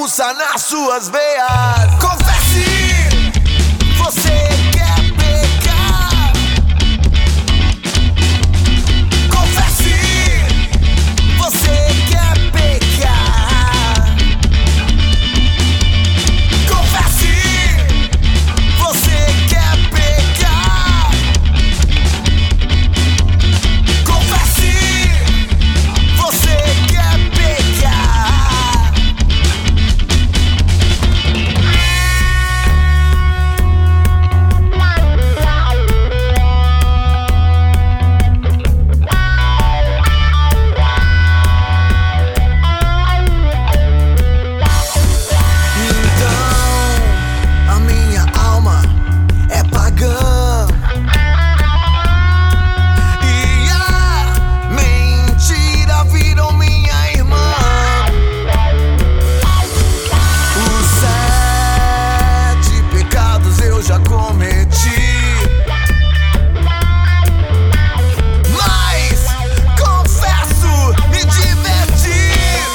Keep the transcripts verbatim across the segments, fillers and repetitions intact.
pulsa nas suas veias. Confesse, você quer pecar. Confesse, você quer pecar. Confesse, você quer pecar. Confesse, você quer pecar. Então a minha alma é pagã e a mentira virou minha irmã. Os sete pecados eu já cometi, mas confesso, me diverti.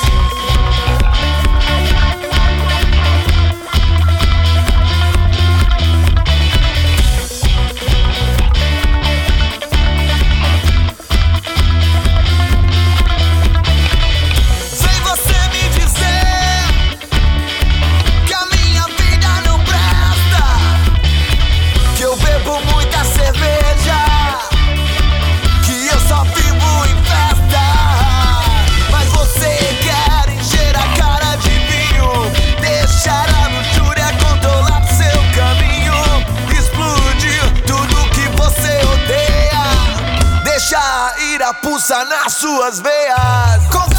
Vem você me dizer que a minha vida não presta, que eu bebo muita cerveja, que eu só vivo em festa. Mas você quer encher a cara de vinho, deixar a luxúria controlar seu caminho, explodir tudo que você odeia, deixar ir a pulsa nas suas veias.